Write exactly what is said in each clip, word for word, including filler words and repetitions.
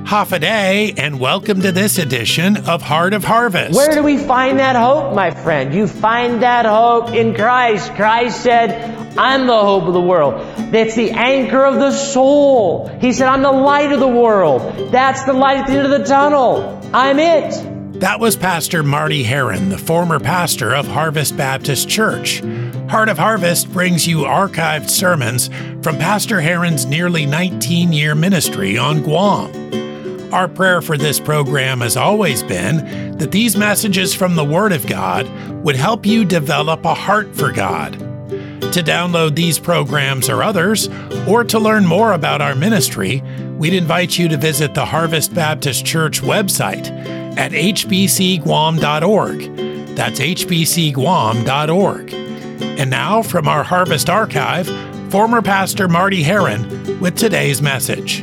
Hafa and welcome to this edition of Heart of Harvest. Where do we find that hope, my friend? You find that hope in Christ. Christ said, I'm the hope of the world. That's the anchor of the soul. He said, I'm the light of the world. That's the light at the end of the tunnel. I'm it. That was Pastor Marty Heron, the former pastor of Harvest Baptist Church. Heart of Harvest brings you archived sermons from Pastor Heron's nearly nineteen-year ministry on Guam. Our prayer for this program has always been that these messages from the Word of God would help you develop a heart for God. To download these programs or others, or to learn more about our ministry, we'd invite you to visit the Harvest Baptist Church website at h b c guam dot org. That's h b c guam dot org. And now, from our Harvest Archive, former Pastor Marty Heron with today's message.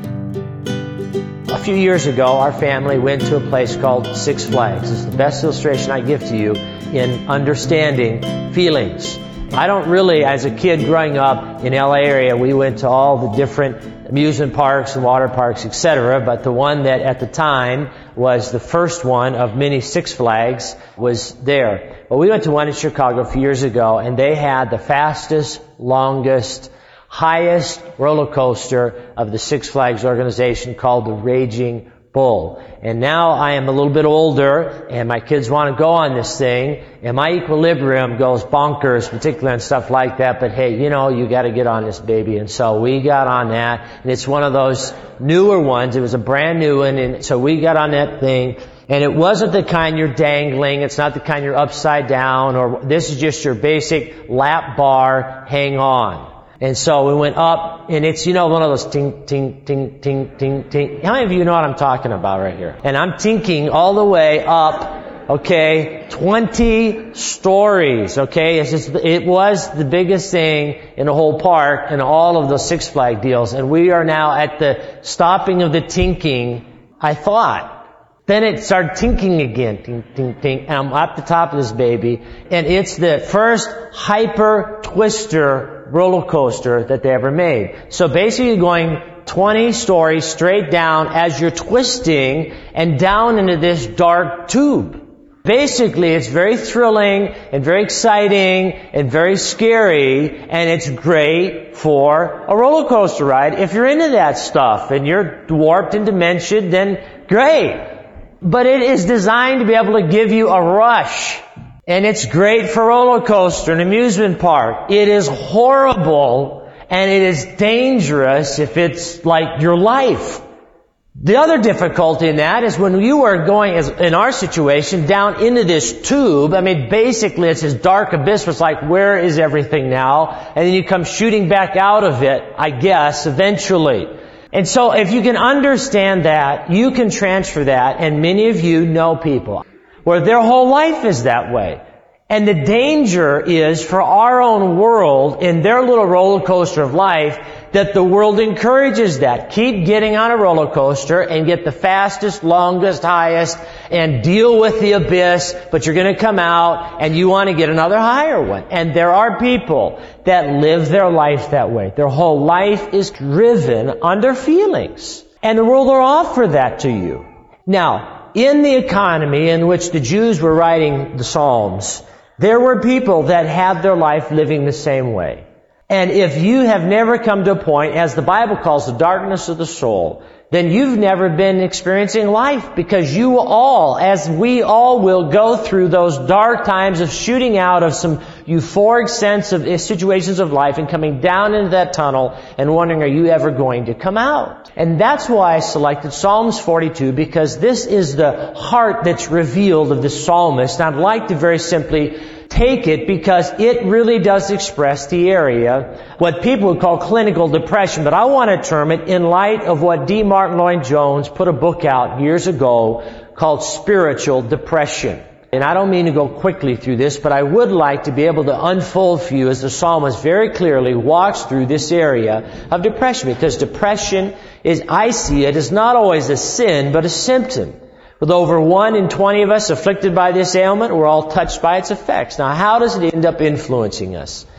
A few years ago, our family went to a place called Six Flags. It's the best illustration I give to you in understanding feelings. I don't really, as a kid growing up in L A area, we went to all the different amusement parks and water parks, et cetera. But the one that at the time was the first one of many Six Flags was there. But we went to one in Chicago a few years ago, and they had the fastest, longest, highest roller coaster of the Six Flags organization called the Raging Bull. And now I am a little bit older, and my kids want to go on this thing, and my equilibrium goes bonkers, particularly on stuff like that. But hey, you know, you got to get on this baby. And so we got on that, and it's one of those newer ones. It was a brand new one, and so we got on that thing. And it wasn't the kind you're dangling. It's not the kind you're upside down, or this is just your basic lap bar hang on. And so we went up, and it's, you know, one of those ting, ting, ting, ting, ting, ting. How many of you know what I'm talking about right here? And I'm tinking all the way up, okay, twenty stories, okay? It's just, it was the biggest thing in the whole park and all of those Six Flag deals. And we are now at the stopping of the tinking, I thought. Then it started tinking again, ting, ting, ting, and I'm at the top of this baby, and it's the first hyper twister roller coaster that they ever made. So basically you're going twenty stories straight down as you're twisting and down into this dark tube. Basically, it's very thrilling and very exciting and very scary, and it's great for a roller coaster ride. If you're into that stuff and you're warped in dimension, then great. But it is designed to be able to give you a rush. And it's great for roller coaster and amusement park. It is horrible and it is dangerous if it's like your life. The other difficulty in that is when you are going, as in our situation, down into this tube. I mean, basically it's this dark abyss where it's like, where is everything now? And then you come shooting back out of it, I guess, eventually. And so if you can understand that, you can transfer that, and many of you know people where their whole life is that way. And the danger is for our own world in their little roller coaster of life that the world encourages that. Keep getting on a roller coaster and get the fastest, longest, highest and deal with the abyss, but you're going to come out and you want to get another higher one. And there are people that live their life that way. Their whole life is driven under feelings. And the world will offer that to you. Now, in the economy in which the Jews were writing the Psalms, there were people that had their life living the same way. And if you have never come to a point, as the Bible calls the darkness of the soul, then you've never been experiencing life, because you all, as we all will, go through those dark times of shooting out of some euphoric sense of situations of life and coming down into that tunnel and wondering, are you ever going to come out? And that's why I selected Psalms forty-two, because this is the heart that's revealed of the psalmist. And I'd like to very simply take it because it really does express the area, what people would call clinical depression. But I want to term it in light of what D. Martin Lloyd-Jones put a book out years ago called Spiritual Depression. And I don't mean to go quickly through this, but I would like to be able to unfold for you as the psalmist very clearly walks through this area of depression. Because depression is, I see it, is not always a sin, but a symptom. With over one in twenty of us afflicted by this ailment, we're all touched by its effects. Now, how does it end up influencing us?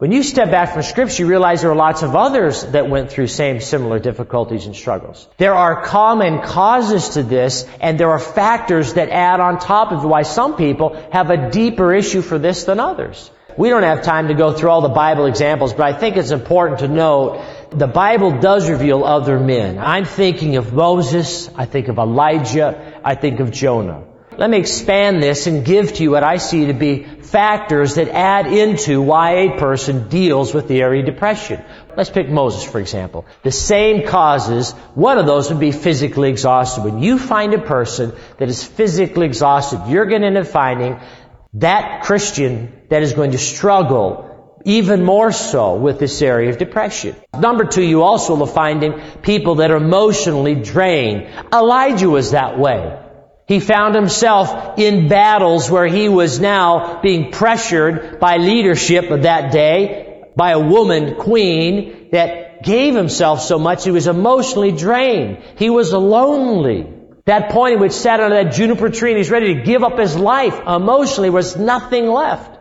When you step back from Scripture, you realize there are lots of others that went through same similar difficulties and struggles. There are common causes to this, and there are factors that add on top of why some people have a deeper issue for this than others. We don't have time to go through all the Bible examples, but I think it's important to note the Bible does reveal other men. I'm thinking of Moses, I think of Elijah, I think of Jonah. Let me expand this and give to you what I see to be factors that add into why a person deals with the area of depression. Let's pick Moses, for example. The same causes, one of those would be physically exhausted. When you find a person that is physically exhausted, you're going to end up finding that Christian that is going to struggle even more so with this area of depression. Number two, you also will find people that are emotionally drained. Elijah was that way. He found himself in battles where he was now being pressured by leadership of that day, by a woman queen that gave himself so much he was emotionally drained. He was lonely. That point in which sat under that juniper tree and he's ready to give up his life. Emotionally, was nothing left.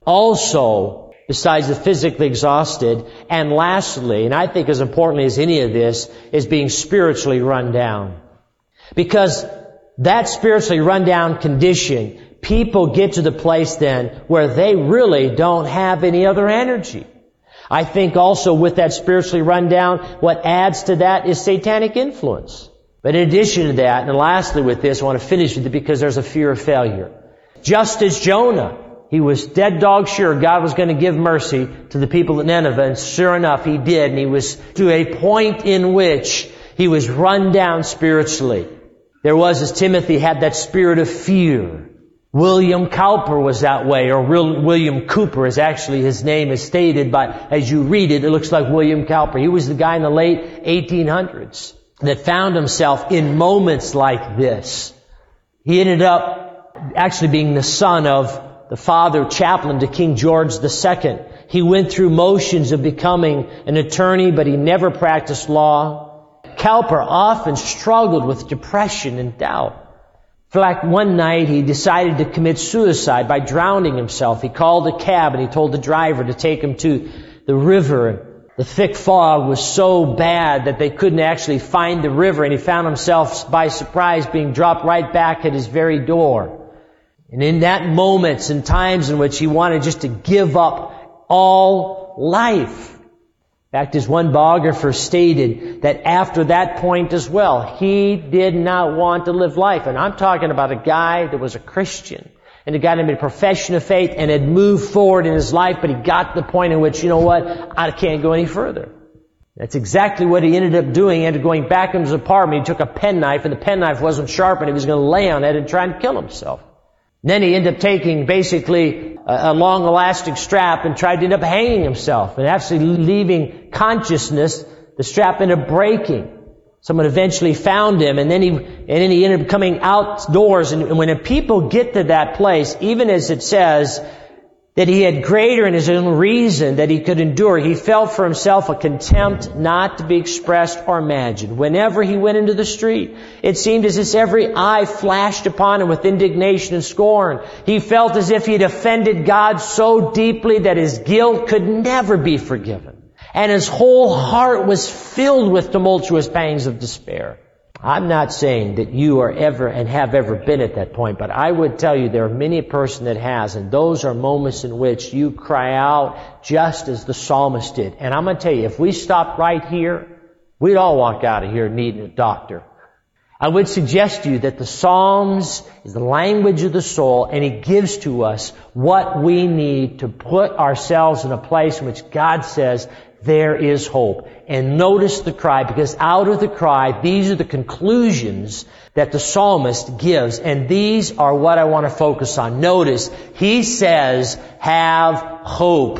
Also, besides the physically exhausted, and lastly, and I think as importantly as any of this, is being spiritually run down. Because that spiritually run down condition, people get to the place then where they really don't have any other energy. I think also with that spiritually run down, what adds to that is satanic influence. But in addition to that, and lastly with this, I want to finish with it because there's a fear of failure. Just as Jonah, he was dead dog sure God was going to give mercy to the people of Nineveh, and sure enough, He did. And he was to a point in which he was run down spiritually. There was, as Timothy had that spirit of fear. William Cowper was that way, or William Cooper is actually his name is stated, but as you read it, it looks like William Cowper. He was the guy in the late eighteen hundreds that found himself in moments like this. He ended up actually being the son of the father chaplain to King George the Second. He went through motions of becoming an attorney, but he never practiced law. Cowper often struggled with depression and doubt. In fact, one night he decided to commit suicide by drowning himself. He called a cab and he told the driver to take him to the river. The thick fog was so bad that they couldn't actually find the river, and he found himself by surprise being dropped right back at his very door. And in that moments and times in which he wanted just to give up all life. In fact, as one biographer stated, that after that point as well, he did not want to live life. And I'm talking about a guy that was a Christian, and a guy that made a profession of faith and had moved forward in his life, but he got to the point in which, you know what, I can't go any further. That's exactly what he ended up doing. He ended up going back into his apartment. He took a penknife, and the penknife wasn't sharp, and he was going to lay on it and try and kill himself. And then he ended up taking basically a, a long elastic strap and tried to end up hanging himself, and actually leaving consciousness. The strap ended up breaking. Someone eventually found him, and then he and then he ended up coming outdoors. And when people get to that place, even as it says that he had greater in his own reason that he could endure, he felt for himself a contempt not to be expressed or imagined. Whenever he went into the street, it seemed as if every eye flashed upon him with indignation and scorn. He felt as if he had offended God so deeply that his guilt could never be forgiven. And his whole heart was filled with tumultuous pangs of despair. I'm not saying that you are ever and have ever been at that point, but I would tell you there are many a person that has, and those are moments in which you cry out just as the psalmist did. And I'm going to tell you, if we stopped right here, we'd all walk out of here needing a doctor. I would suggest to you that the Psalms is the language of the soul, and He gives to us what we need to put ourselves in a place in which God says, there is hope. And notice the cry, because out of the cry, these are the conclusions that the psalmist gives. And these are what I want to focus on. Notice, he says, have hope.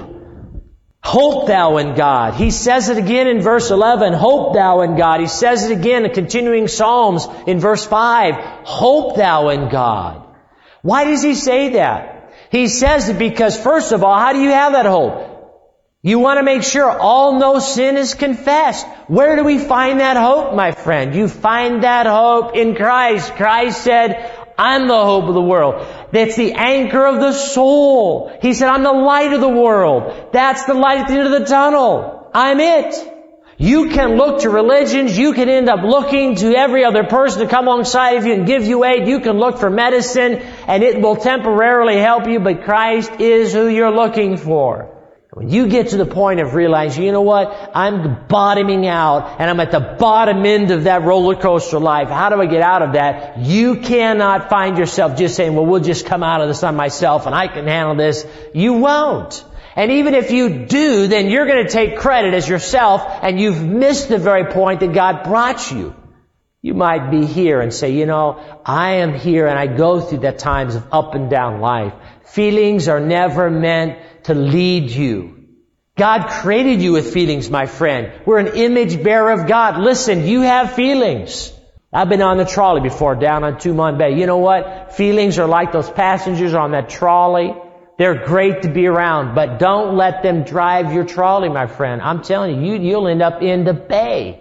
Hope thou in God. He says it again in verse eleven. Hope thou in God. He says it again in continuing Psalms in verse five. Hope thou in God. Why does he say that? He says it because, first of all, how do you have that hope? You want to make sure all no sin is confessed. Where do we find that hope, my friend? You find that hope in Christ. Christ said, I'm the hope of the world. That's the anchor of the soul. He said, I'm the light of the world. That's the light at the end of the tunnel. I'm it. You can look to religions. You can end up looking to every other person to come alongside of you and give you aid. You can look for medicine and it will temporarily help you, but Christ is who you're looking for. When you get to the point of realizing, you know what, I'm bottoming out and I'm at the bottom end of that roller coaster life. How do I get out of that? You cannot find yourself just saying, well, we'll just come out of this on myself and I can handle this. You won't. And even if you do, then you're going to take credit as yourself and you've missed the very point that God brought you. You might be here and say, you know, I am here and I go through the times of up and down life. Feelings are never meant to lead you. God created you with feelings, my friend. We're an image bearer of God. Listen, you have feelings. I've been on the trolley before down on Tumon Bay. You know what? Feelings are like those passengers on that trolley. They're great to be around, but don't let them drive your trolley, my friend. I'm telling you, you you'll end up in the bay.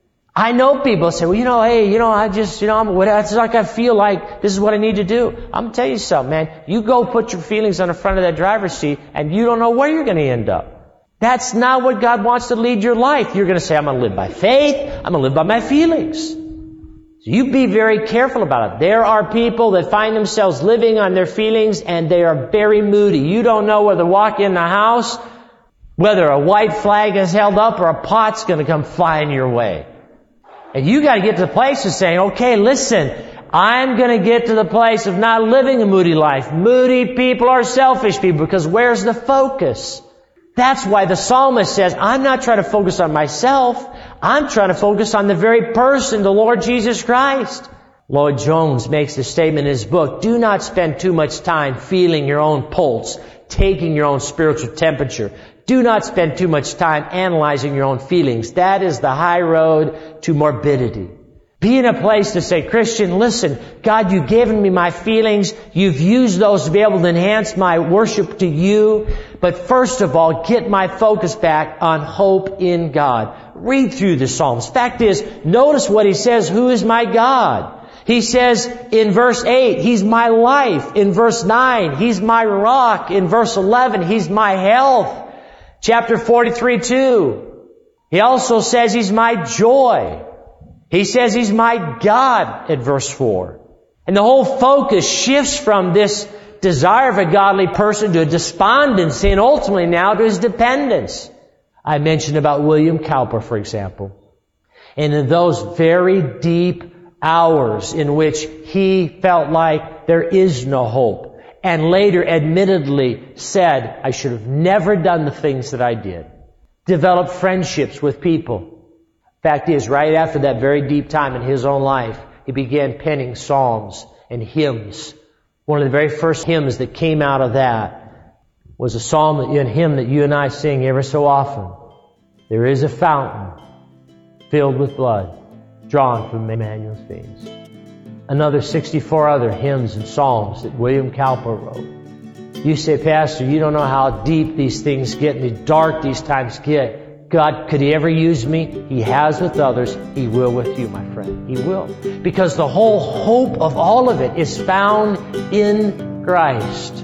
I know people say, well, you know, hey, you know, I just, you know, I'm, it's like I feel like this is what I need to do. I'm going to tell you something, man. You go put your feelings on the front of that driver's seat and you don't know where you're going to end up. That's not what God wants to lead your life. You're going to say, I'm going to live by faith. I'm going to live by my feelings. So you be very careful about it. There are people that find themselves living on their feelings and they are very moody. You don't know whether to walk in the house, whether a white flag is held up or a pot's going to come flying your way. And you got to get to the place of saying, okay, listen, I'm going to get to the place of not living a moody life. Moody people are selfish people because where's the focus? That's why the psalmist says, I'm not trying to focus on myself. I'm trying to focus on the very person, the Lord Jesus Christ. Lloyd Jones makes the statement in his book, do not spend too much time feeling your own pulse, taking your own spiritual temperature. Do not spend too much time analyzing your own feelings. That is the high road to morbidity. Be in a place to say, Christian, listen, God, you've given me my feelings. You've used those to be able to enhance my worship to you. But first of all, get my focus back on hope in God. Read through the Psalms. Fact is, notice what he says, who is my God? He says in verse eight, He's my life. In verse nine, He's my rock. In verse eleven, He's my health. Chapter forty-three, two. He also says He's my joy. He says He's my God at verse four. And the whole focus shifts from this desire of a godly person to a despondency and ultimately now to his dependence. I mentioned about William Cowper, for example. And in those very deep hours in which he felt like there is no hope, and later admittedly said, I should have never done the things that I did. Developed friendships with people. Fact is, right after that very deep time in his own life, he began penning psalms and hymns. One of the very first hymns that came out of that was a psalm and hymn that you and I sing ever so often. There is a fountain filled with blood drawn from Emmanuel's veins. Another sixty-four other hymns and psalms that William Cowper wrote. You say, Pastor, you don't know how deep these things get and how dark these times get. God, could He ever use me? He has with others. He will with you, my friend. He will. Because the whole hope of all of it is found in Christ.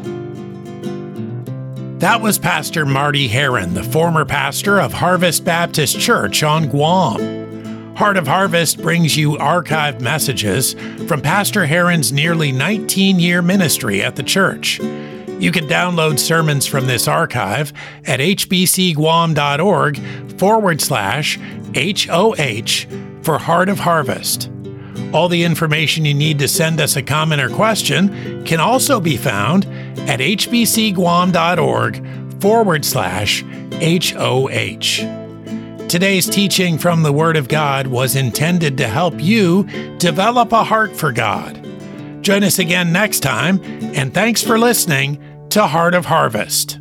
That was Pastor Marty Heron, the former pastor of Harvest Baptist Church on Guam. Heart of Harvest brings you archived messages from Pastor Heron's nearly nineteen-year ministry at the church. You can download sermons from this archive at hbcguam.org forward slash HOH for Heart of Harvest. All the information you need to send us a comment or question can also be found at hbcguam.org forward slash HOH. Today's teaching from the Word of God was intended to help you develop a heart for God. Join us again next time, and thanks for listening to Heart of Harvest.